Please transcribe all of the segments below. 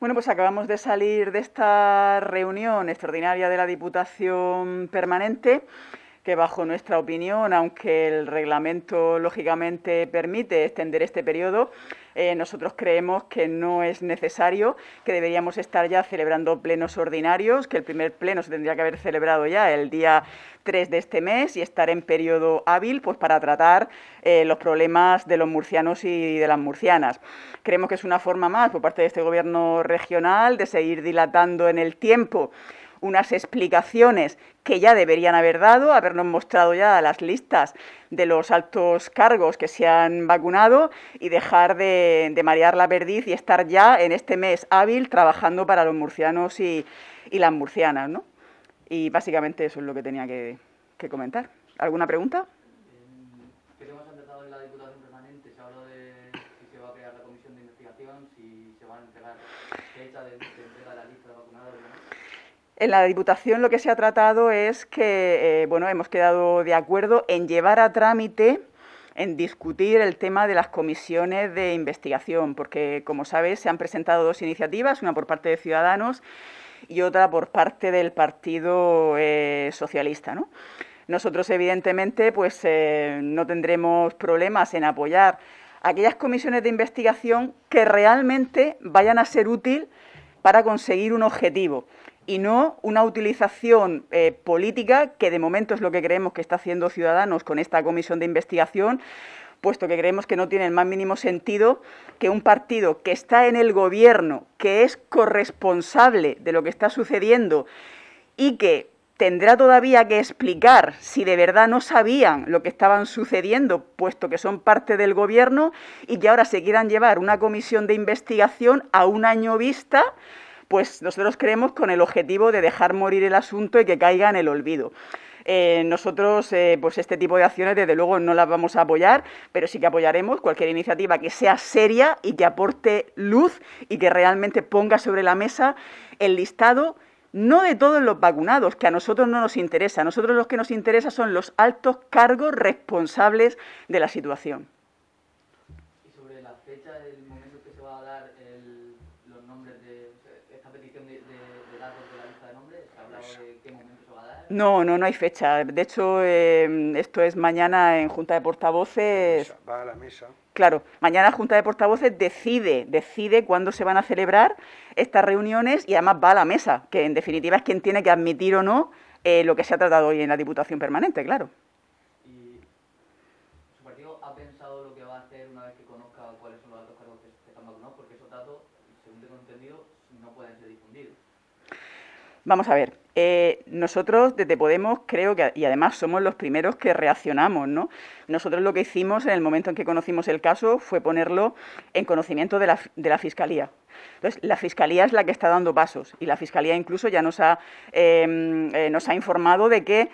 Bueno, pues acabamos de salir de esta reunión extraordinaria de la Diputación Permanente, que bajo nuestra opinión, aunque el reglamento lógicamente permite extender este periodo, nosotros creemos que no es necesario, que deberíamos estar ya celebrando plenos ordinarios, que el primer pleno se tendría que haber celebrado ya el día 3 de este mes y estar en periodo hábil pues para tratar los problemas de los murcianos y de las murcianas. Creemos que es una forma más por parte de este gobierno regional de seguir dilatando en el tiempo unas explicaciones que ya deberían haber dado, habernos mostrado ya las listas de los altos cargos que se han vacunado y dejar de marear la perdiz y estar ya en este mes hábil trabajando para los murcianos y las murcianas, ¿no? Y básicamente eso es lo que tenía que comentar. ¿Alguna pregunta? ¿Qué temas han tratado en la Diputación Permanente? Se habló de si se va a crear la comisión de investigación, si se van a entregar fecha de entrega de la lista de vacunados y demás. En la Diputación lo que se ha tratado es que, bueno, hemos quedado de acuerdo en llevar a trámite, en discutir el tema de las comisiones de investigación, porque, como sabes, se han presentado dos iniciativas, una por parte de Ciudadanos y otra por parte del Partido Socialista, ¿no? Nosotros, evidentemente, pues no tendremos problemas en apoyar aquellas comisiones de investigación que realmente vayan a ser útil para conseguir un objetivo y no una utilización política, que de momento es lo que creemos que está haciendo Ciudadanos con esta comisión de investigación, puesto que creemos que no tiene el más mínimo sentido que un partido que está en el gobierno, que es corresponsable de lo que está sucediendo y que tendrá todavía que explicar si de verdad no sabían lo que estaban sucediendo, puesto que son parte del gobierno, y que ahora se quieran llevar una comisión de investigación a un año vista, pues nosotros creemos con el objetivo de dejar morir el asunto y que caiga en el olvido. Nosotros, pues este tipo de acciones, desde luego, no las vamos a apoyar, pero sí que apoyaremos cualquier iniciativa que sea seria y que aporte luz y que realmente ponga sobre la mesa el listado, no de todos los vacunados, que a nosotros no nos interesa. A nosotros los que nos interesa son los altos cargos responsables de la situación. Y sobre la fecha, el momento que se va a dar los nombres de esta petición de datos de la lista de nombres, ¿se ha hablado de qué momento se va a dar? No hay fecha. De hecho, esto es mañana en Junta de Portavoces. Va a la mesa. Claro, mañana la Junta de Portavoces decide cuándo se van a celebrar estas reuniones y además va a la mesa, que en definitiva es quien tiene que admitir o no lo que se ha tratado hoy en la Diputación Permanente, claro. ¿Y su partido ha pensado lo que va a hacer una vez que conozca cuáles son los altos cargos que están vacunados? Porque esos datos, según tengo entendido, no pueden ser difundidos. Vamos a ver, nosotros desde Podemos creo que, y además somos los primeros que reaccionamos, ¿no? Nosotros lo que hicimos en el momento en que conocimos el caso fue ponerlo en conocimiento de la Fiscalía. Entonces, la Fiscalía es la que está dando pasos y la Fiscalía incluso ya nos ha informado de que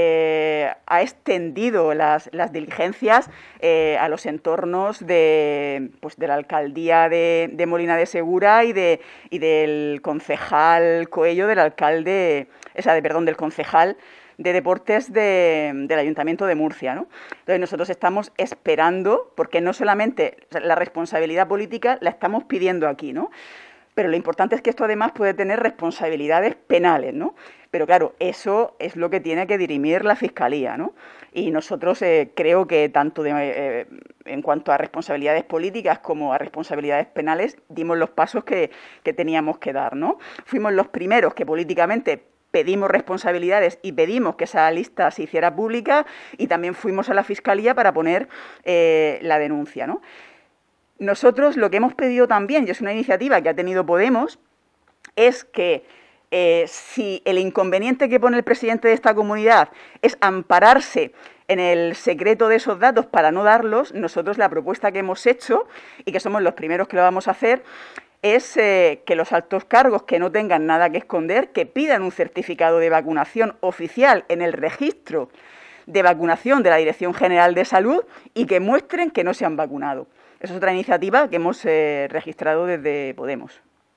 ha extendido las diligencias a los entornos de la alcaldía de Molina de Segura y del concejal Coello, del concejal de deportes del Ayuntamiento de Murcia, ¿no? Entonces nosotros estamos esperando, porque no solamente la responsabilidad política la estamos pidiendo aquí, ¿no? Pero lo importante es que esto además puede tener responsabilidades penales, ¿no? Pero claro, eso es lo que tiene que dirimir la Fiscalía, ¿no? Y nosotros creo que tanto en cuanto a responsabilidades políticas como a responsabilidades penales dimos los pasos que teníamos que dar, ¿no? Fuimos los primeros que políticamente pedimos responsabilidades y pedimos que esa lista se hiciera pública y también fuimos a la Fiscalía para poner la denuncia, ¿no? Nosotros lo que hemos pedido también, y es una iniciativa que ha tenido Podemos, es que si el inconveniente que pone el presidente de esta comunidad es ampararse en el secreto de esos datos para no darlos, nosotros la propuesta que hemos hecho, y que somos los primeros que lo vamos a hacer, es que los altos cargos que no tengan nada que esconder, que pidan un certificado de vacunación oficial en el registro de vacunación de la Dirección General de Salud y que muestren que no se han vacunado. Esa es otra iniciativa que hemos registrado desde Podemos.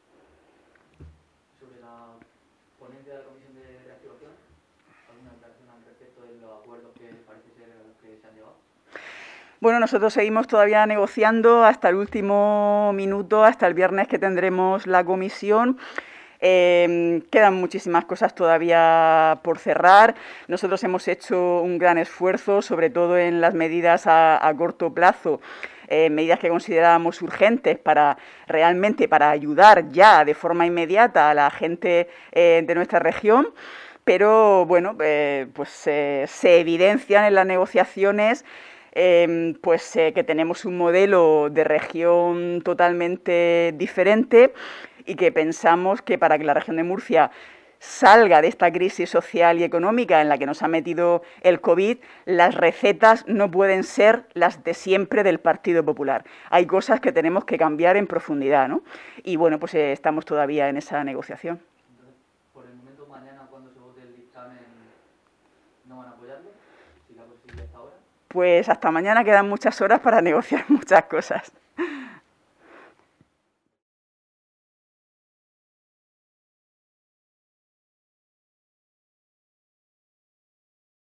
Sobre la ponencia de la Comisión de Reactivación, ¿alguna declaración al respecto de los acuerdos que parece ser los que se han llevado? Bueno, nosotros seguimos todavía negociando hasta el último minuto, hasta el viernes que tendremos la comisión. Quedan muchísimas cosas todavía por cerrar. Nosotros hemos hecho un gran esfuerzo, sobre todo en las medidas a corto plazo, medidas que considerábamos urgentes para realmente para ayudar ya de forma inmediata a la gente de nuestra región. Pero bueno, pues se evidencian en las negociaciones que tenemos un modelo de región totalmente diferente y que pensamos que para que la región de Murcia salga de esta crisis social y económica en la que nos ha metido el COVID, las recetas no pueden ser las de siempre del Partido Popular. Hay cosas que tenemos que cambiar en profundidad, ¿no? Y bueno, pues estamos todavía en esa negociación. Entonces, por el momento, mañana, cuando se vote el dictamen, ¿no van a apoyarlo? Si la posible hasta ahora. Pues hasta mañana quedan muchas horas para negociar muchas cosas.